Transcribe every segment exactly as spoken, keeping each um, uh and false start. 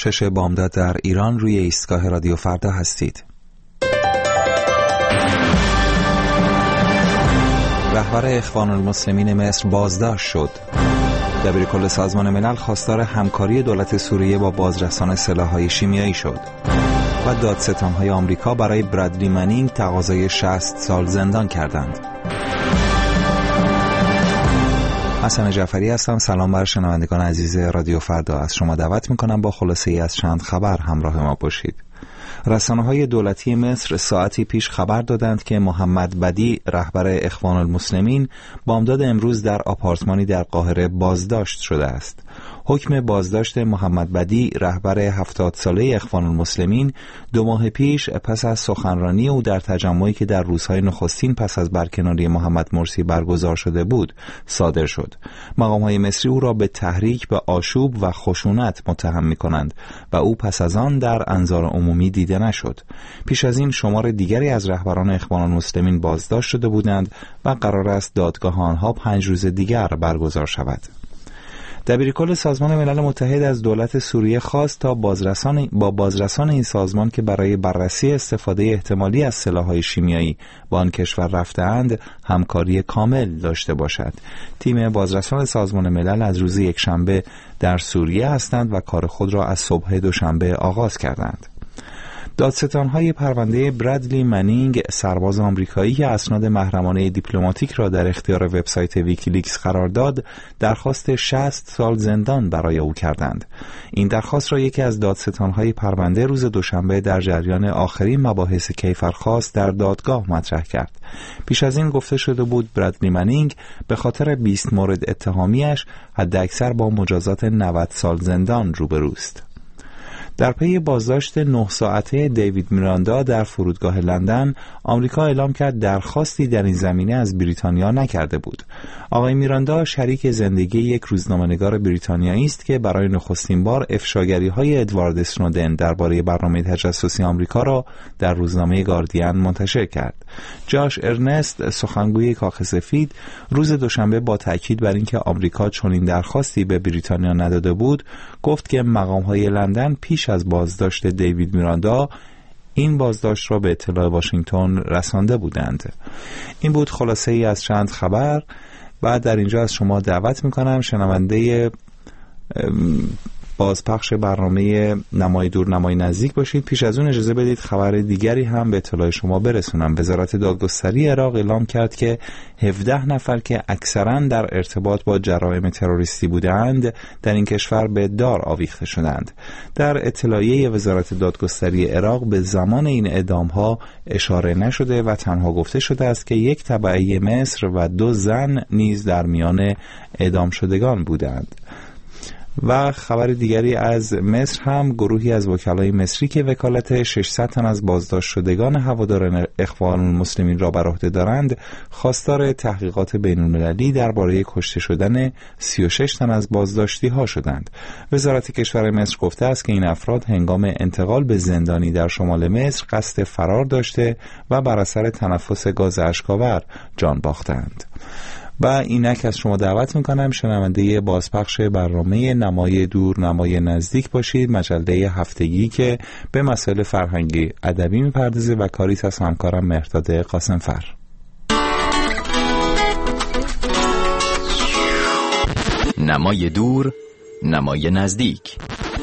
شش بامداد در ایران، روی ایستگاه رادیو فردا هستید. رهبر اخوان المسلمین مصر بازداشت شد. دبیرکل سازمان ملل خواستار همکاری دولت سوریه با بازرسان سلاح‌های شیمیایی شد. و دادستان‌های آمریکا برای برادلی منینگ تقاضای شصت سال زندان کردند. حسن جعفری هستم. سلام بر شنوندگان عزیز رادیو فردا. از شما دعوت می‌کنم با خلاصه ای از چند خبر همراه ما باشید. رسانه‌های دولتی مصر ساعتی پیش خبر دادند که محمد بدی، رهبر اخوان المسلمین، بامداد امروز در آپارتمانی در قاهره بازداشت شده است. حکم بازداشت محمد بدی، رهبر هفتاد ساله اخوان المسلمین، دو ماه پیش پس از سخنرانی او در تجمعی که در روزهای نخستین پس از برکناری محمد مرسی برگزار شده بود صادر شد. مقام‌های مصری او را به تحریک به آشوب و خشونت متهم می‌کنند و او پس از آن در انظار عمومی دیده نشد. پیش از این شمار دیگری از رهبران اخوان المسلمین بازداشت شده بودند و قرار است دادگاه آنها پنج روز دیگر برگزار شود. دبیرکل سازمان ملل متحد از دولت سوریه خواست تا بازرسان با بازرسان این سازمان که برای بررسی استفاده احتمالی از سلاح‌های شیمیایی با آن کشور رفته‌اند همکاری کامل داشته باشد. تیم بازرسان سازمان ملل از روز یکشنبه در سوریه هستند و کار خود را از صبح دوشنبه آغاز کردند. دادستان‌های پرونده برادلی منینگ، سرباز آمریکایی که اسناد محرمانه دیپلماتیک را در اختیار وبسایت ویکیلیکس قرار داد، درخواست شصت سال زندان برای او کردند. این درخواست را یکی از دادستان‌های پرونده روز دوشنبه در جریان آخرین مباحث کیفرخواست در دادگاه مطرح کرد. پیش از این گفته شده بود برادلی منینگ به خاطر بیست مورد اتهامیش حداکثر با مجازات نود سال زندان روبروست. در پی بازداشت نه ساعته دیوید میراندا در فرودگاه لندن، آمریکا اعلام کرد درخواستی در این زمینه از بریتانیا نکرده بود. آقای میراندا شریک زندگی یک روزنامه‌نگار بریتانیایی است که برای نخستین بار افشاگری‌های ادوارد اسنودن درباره برنامه تجسسی آمریکا را در روزنامه گاردین منتشر کرد. جاش ارنست، سخنگوی کاخ سفید، روز دوشنبه با تاکید بر اینکه آمریکا چنین درخواستی به بریتانیا نداده بود، گفت که مقام‌های لندن پیش از بازداشت دیوید میراندا این بازداشت را به اطلاع واشنگتن رسانده بودند. این بود خلاصه ای از چند خبر. بعد در اینجا از شما دعوت میکنم شنونده بازپخش برنامه نمای دور نمای نزدیک باشید. پیش از اون اجازه بدید خبر دیگری هم به اطلاع شما برسونم. وزارت دادگستری عراق اعلام کرد که هفده نفر که اکثراً در ارتباط با جرایم تروریستی بودند در این کشور به دار آویخته شدند. در اطلاعیه وزارت دادگستری عراق به زمان این اعدام‌ها اشاره نشده و تنها گفته شده است که یک تبعه مصر و دو زن نیز در میان اعدام شدگان بودند. و خبر دیگری از مصر هم، گروهی از وکلای مصری که وکالت ششصد تن از بازداشت شدگان هواداران اخوان المسلمین را بر عهده دارند، خواستار تحقیقات بین‌المللی درباره کشته شدن سی و شش تن از بازداشتی ها شدند. وزارت کشور مصر گفته است که این افراد هنگام انتقال به زندانی در شمال مصر قصد فرار داشته و بر اثر تنفس گاز اشک‌آور جان باختند. و اینک از شما دعوت میکنم شنونده بازپخش برنامه نمای دور نمای نزدیک باشید، مجله هفتگی که به مسائل فرهنگی ادبی میپردازه و کاری از همکارم مهرداد قاسمفر. نمای دور نمای نزدیک.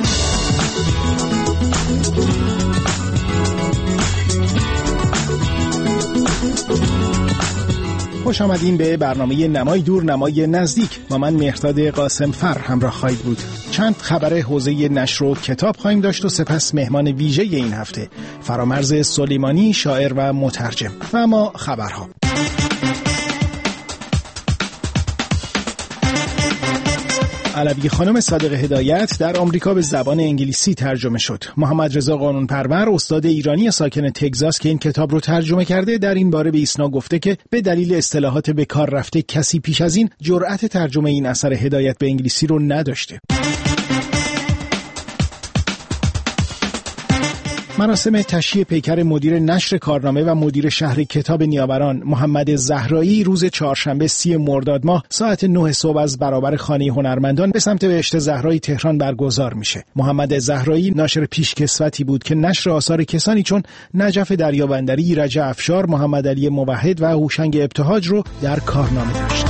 خوش آمدین به برنامه نمای دور نمای نزدیک. با من مهرداد قاسمفر همراه خواهید بود. چند خبر حوزه نشر و کتاب خواهیم داشت و سپس مهمان ویژه این هفته فرامرز سلیمانی، شاعر و مترجم. و اما خبرها. علوی خانم صادق هدایت در آمریکا به زبان انگلیسی ترجمه شد. محمد رضا قانونپرور، استاد ایرانی ساکن تگزاس که این کتاب رو ترجمه کرده، در این باره به ایسنا گفته که به دلیل اصطلاحات به کار رفته کسی پیش از این جرأت ترجمه این اثر هدایت به انگلیسی رو نداشته. مراسم تشییع پیکر مدیر نشر کارنامه و مدیر شهر کتاب نیاوران محمد زهرایی روز چهارشنبه سی مرداد ماه ساعت نه صبح از برابر خانه هنرمندان به سمت بهشت زهرای تهران برگزار میشه. محمد زهرایی ناشر پیشکسوتی بود که نشر آثار کسانی چون نجف دریابندری، ایرج افشار، محمد علی موحد و هوشنگ ابتهاج رو در کارنامه داشت.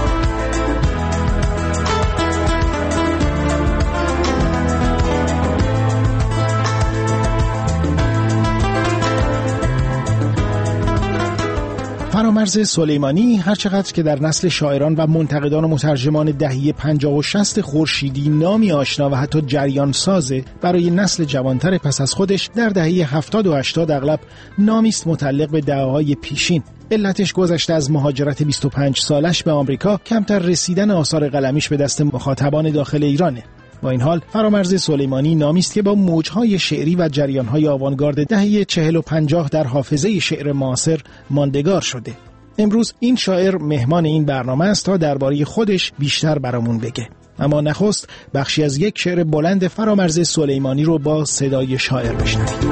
فرامرز سلیمانی هرچقدر که در نسل شاعران و منتقدان و مترجمان دهه پنجاه و شصت خورشیدی نامی آشنا و حتی جریان سازه، برای نسل جوانتر پس از خودش در دهه هفتاد و هشتاد اغلب نامی است متعلق به دهه‌های پیشین. علتش گذشته از مهاجرت بیست و پنج سالش به آمریکا، کمتر رسیدن آثار قلمیش به دست مخاطبان داخل ایرانه. با این حال فرامرز سلیمانی نامی است که با موجهای شعری و جریانهای آوانگارد دهه چهل و پنجاه در حافظه شعر معاصر ماندگار شده. امروز این شاعر مهمان این برنامه است تا درباره خودش بیشتر برامون بگه. اما نخست بخشی از یک شعر بلند فرامرز سلیمانی رو با صدای شاعر بشنوید.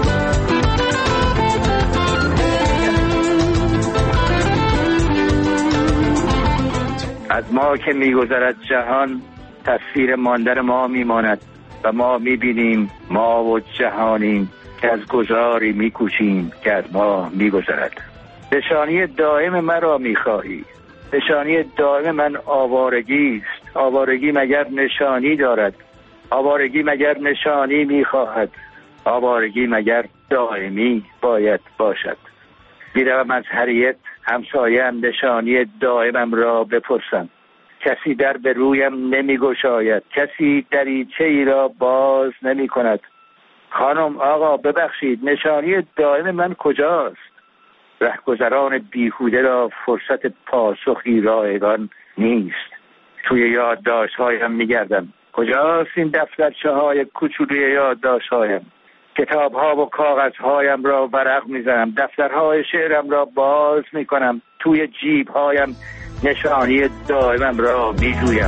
از ما که میگذرد جهان، تصویر ماندن ما میماند و ما میبینیم ما و جهانیم که از گذاری میکوشیم که از ما میگذرد. نشانی دائم مرا میخواهی، نشانی دائم من آوارگی است. آوارگی مگر نشانی دارد؟ آوارگی مگر نشانی میخواهد؟ آوارگی مگر دائمی باید باشد؟ میروم از حریت همسایم نشانی دائمم را بپرسم. کسی در به رویم نمی گشاید، کسی دریچه ای را باز نمی کند. خانم آقا ببخشید، نشانی دائم من کجاست؟ رهگذران بیهوده را فرصت پاسخی رایگان نیست. توی یادداشت‌هایم می‌گردم، کجاست این دفترچه های کوچولی یادداشت‌هایم؟ کتاب‌ها و کاغذهایم را ورق می‌زنم، دفترهای شعرم را باز می‌کنم، توی جیب‌هایم نشانی دائمم را می‌جویم.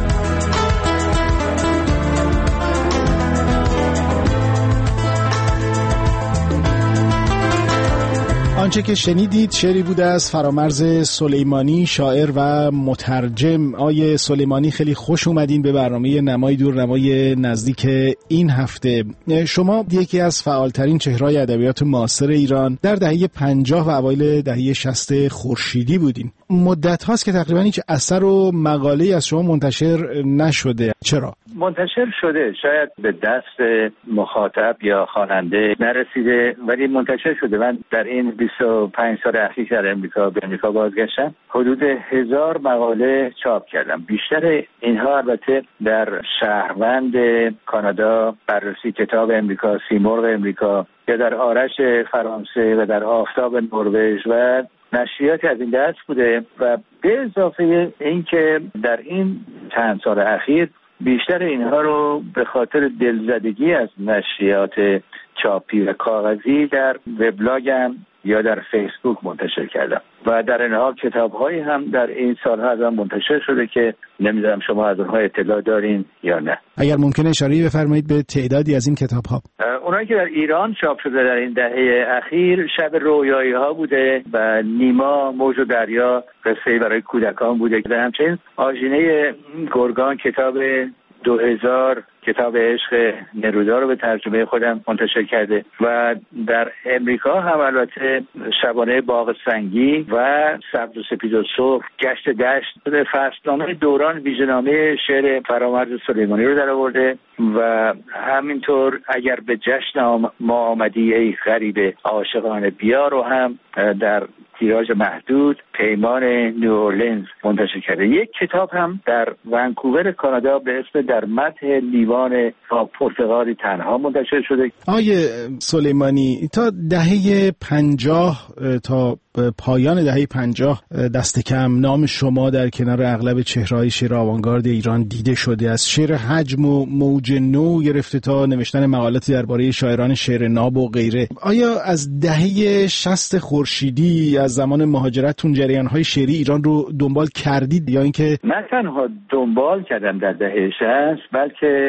آنچه که شنیدید شعری بوده از فرامرز سلیمانی، شاعر و مترجم. آیه سلیمانی خیلی خوش اومدین به برنامه نمای دور نمای نزدیک این هفته. شما یکی از فعالترین چهره‌های ادبیات معاصر ایران در دهه پنجاه و اوایل دهه شصت خورشیدی بودین. مدت هاست که تقریبا هیچ اثر و مقاله‌ای از شما منتشر نشده. چرا؟ منتشر شده، شاید به دست مخاطب یا خواننده نرسیده، ولی منتشر شده. من در این بیست و پنج سال اخیر در امریکا به امریکا بازگشتم، حدود هزار مقاله چاپ کردم. بیشتر اینها البته در شهروند کانادا، بررسی کتاب امریکا، سیمرغ امریکا، یا در آرش فرانسه و در آفتاب نروژ و نشریات از این دست بوده. و به اضافه اینکه در این چند سال اخیر بیشتر اینها رو به خاطر دلزدگی از نشریات چاپی و کاغذی در وبلاگم یا در فیسبوک منتشر کردم و در اینها کتاب‌هایی هم در این سال‌ها از منتشر شده که نمی‌دونم شما از اونها اطلاع دارین یا نه. اگر ممکنه اشاره‌ای بفرمایید به تعدادی از این کتاب‌ها. اونایی که در ایران چاپ شده در این دهه اخیر، شب رویایی‌ها بوده و نیما موج و دریا قصه‌ای برای کودکان بوده که همچنین آژینه گرگان کتاب دو هزار کتاب عشق نرودا رو به ترجمه خودم منتشر کرده و در امریکا هم البته شبانه باغ سنگی و سبز و سپید و سرخ، گشت دشت، فصلنامه دوران ویژه‌نامه شعر فرامرز سلیمانی رو در آورده و همینطور اگر به جشن ما آمدی ای غریب عاشقانه بیا رو هم در تیراژ محدود پیمان نیوورلینز منتشر کرده. یک کتاب هم در ونکوور کانادا به اسم در مدح لیوان پرتقالی تنها منتشر شده. آقای سلیمانی، تا دهه پنجاه تا پایان دهه پنجاه دست کم نام شما در کنار اغلب چهره‌های شعر آوانگارد ایران دیده شده، از شعر حجم و موج نو گرفته تا نوشتن مقالاتی درباره شاعران شعر ناب و غیره. آیا از دهه شصت خورشیدی از زمان مهاجرتتون جریان‌های شعری ایران رو دنبال کردید یا اینکه؟ نه تنها دنبال کردم در دهه شصت، بلکه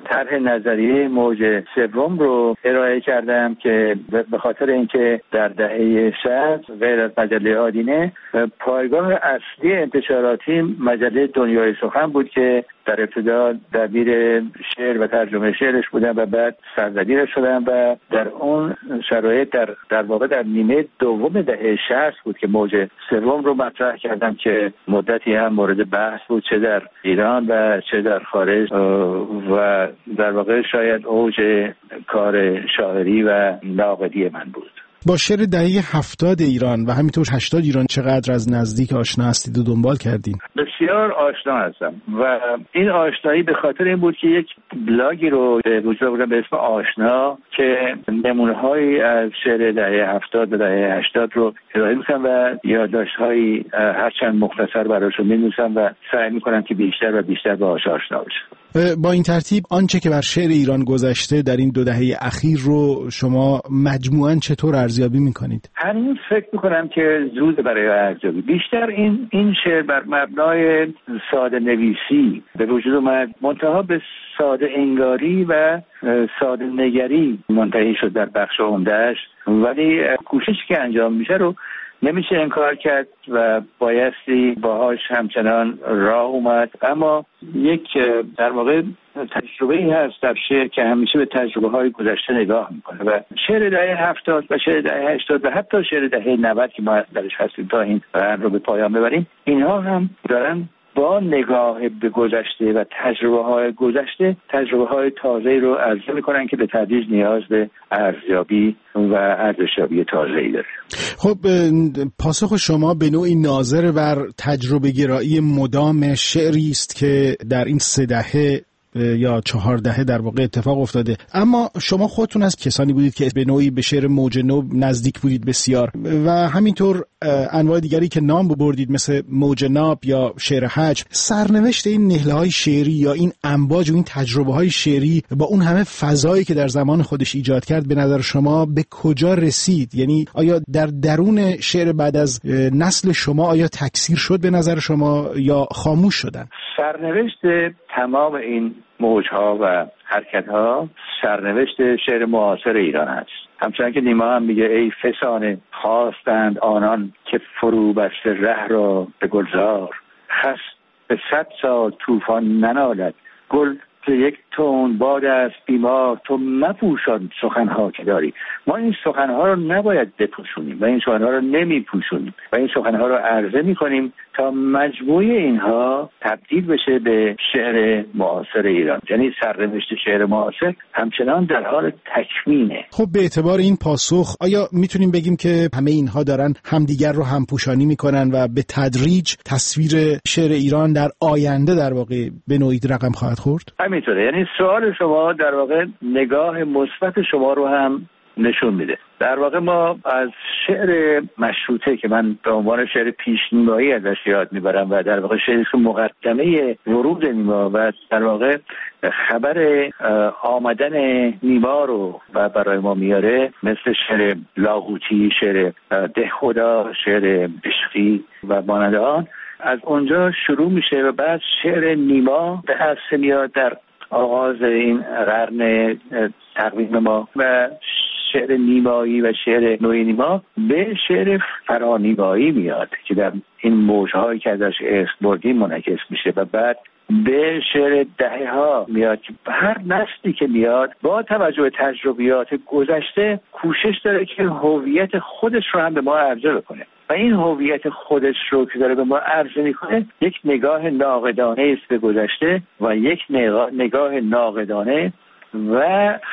طرح نظریه موج سوم رو ارائه کردم که به خاطر اینکه در دهه شصت غیر از مجله آدینه پایگاه اصلی انتشاراتی مجله دنیای سخن بود که در ابتدا دبیر شعر و ترجمه شعرش بودم و بعد سردبیر شدم و در اون شرایط در در واقع در نیمه دوم دهه شصت بود که موج سوم رو مطرح کردم که مدتی هم مورد بحث بود، چه در ایران و چه در خارج، و در واقع شاید اوج کار شاعری و ناقدی من بود. با شعر دهه هفتاد ایران و همینطور هشتاد ایران چقدر از نزدیک آشنا هستید و دنبال کردین؟ بسیار آشنا هستم و این آشنایی به خاطر این بود که یک بلاگی رو به وجود آوردم به اسم آشنا که نمونه‌هایی از شعر دهه هفتاد و دهه هشتاد رو ارائه می‌کنم و یادداشت‌هایی هرچند مختصر براشون می‌نویسم و سعی می‌کنم که بیشتر و بیشتر باهاش آشنا بشم. با این ترتیب آنچه که بر شعر ایران گذشته در این دو دهه اخیر رو شما مجموعاً چطور ارزیابی میکنید؟ هنوز فکر میکنم که زود برای ارزیابی. بیشتر این این شعر بر مبنای ساده نویسی به وجود اومد، منتها به ساده انگاری و ساده نگری منتهی شد در بخش عمده‌اش، ولی کوششی که انجام میشه رو نمیشه انکار کرد و بایستی باهاش همچنان راه اومد. اما یک در واقع تجربه‌ای هست در شعر که همیشه به تجربه‌های گذشته نگاه میکنه و شعر دهه هفتاد و شعر دهه هشتاد و حتی شعر دهه نود که ما درش هستیم تا این قرن رو به پایان ببریم، اینها هم دارن با نگاه به گذشته و تجربه‌های گذشته تجربه‌های تازه‌ای رو عرضه می‌کنن که به تدریج نیاز به ارزیابی و ارزشیابی تازه‌ای داره. خب پاسخ شما به نوعی ناظر بر تجربه گرایی مدام شعری است که در این سه دهه یا چهار دهه در واقع اتفاق افتاده. اما شما خودتون از کسانی بودید که به نوعی به شعر موج نو نزدیک بودید بسیار و همینطور انواع دیگری که نام بردید مثل موج ناب یا شعر حجم. سرنوشت این نهله‌های شعری یا این امواج و این تجربه‌های شعری با اون همه فضایی که در زمان خودش ایجاد کرد به نظر شما به کجا رسید؟ یعنی آیا در درون شعر بعد از نسل شما آیا تکثیر شد به نظر شما یا خاموش شدن؟ سرنوشت تمام این موجها و حرکتها سرنوشت شعر معاصر ایران است. همچنان که نیما هم میگه ای فسانه خواستند آنان که فرو بسته ره را به گلزار، خس به صد سال طوفان ننالد، گل که یک تون باد است بیمار، تو مپوشان سخنها که داری. ما این سخنها رو نباید بپوشونیم و این سخنها رو نمیپوشونیم و این سخنها رو عرضه میکنیم تا مجموعه اینها تبدیل بشه به شعر معاصر ایران. یعنی سرنوشت شعر معاصر همچنان در حال تکوینه. خب به اعتبار این پاسخ آیا میتونیم بگیم که همه اینها دارن همدیگر رو همپوشانی میکنن و به تدریج تصویر شعر ایران در آینده در واقع به نوعی رقم خواهد خورد؟ همینطوره. یعنی سوال شما در واقع نگاه مثبت شما رو هم نشون میده. در واقع ما از شعر مشروطه که من به عنوان شعر پیشنیمایی ازش یاد میبرم و در واقع شعری که مقدمه ورود نیما و در واقع خبر آمدن نیما رو و برای ما میاره، مثل شعر لاهوتی، شعر ده خدا، شعر عشقی و مانند آن، از اونجا شروع میشه و بعد شعر نیما به عرصه میاد در آغاز این قرن تقویم ما و شعر نیمایی و شعر نوعی نیما به شعر فرانیمایی میاد که در این موجهایی که ازش اسم بردیم منعکس میشه و بعد به شعر دهه ها میاد که هر نسلی که میاد با توجه به تجربیات گذشته کوشش داره که هویت خودش رو هم به ما عرضه بکنه و این هویت خودش رو که داره به ما عرضه میکنه یک نگاه ناقدانه است به گذشته و یک نگاه, نگاه ناقدانه و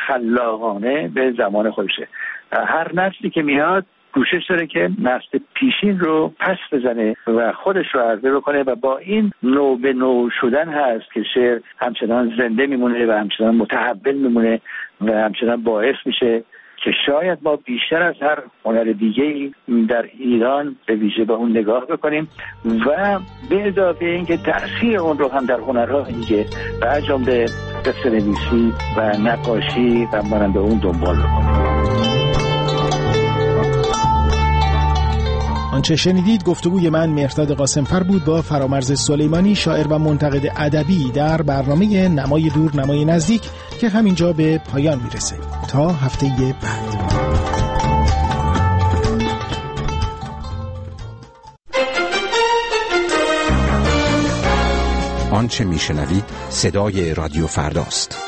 خلاقانه به زمان خودشه. هر نسلی که میاد کوشش داره که نسل پیشین رو پس بزنه و خودش رو عرضه بکنه و با این نو به نو شدن هست که شعر همچنان زنده میمونه و همچنان متحول میمونه و همچنان باعث میشه که شاید ما بیشتر از هر هنر دیگه‌ای در ایران به ویژه به اون نگاه بکنیم و به اضافه اینکه تأثیر اون رو هم در هنرها دیگه و از جمله قصه نویسی و نقاشی و مانند اون دنبال بکنیم. آنچه شنیدید گفتگوی من مهرداد قاسمفر بود با فرامرز سلیمانی، شاعر و منتقد ادبی، در برنامه نمای دور نمای نزدیک که همینجا به پایان میرسه. تا هفته بعد. آنچه میشنوید صدای رادیو فرداست.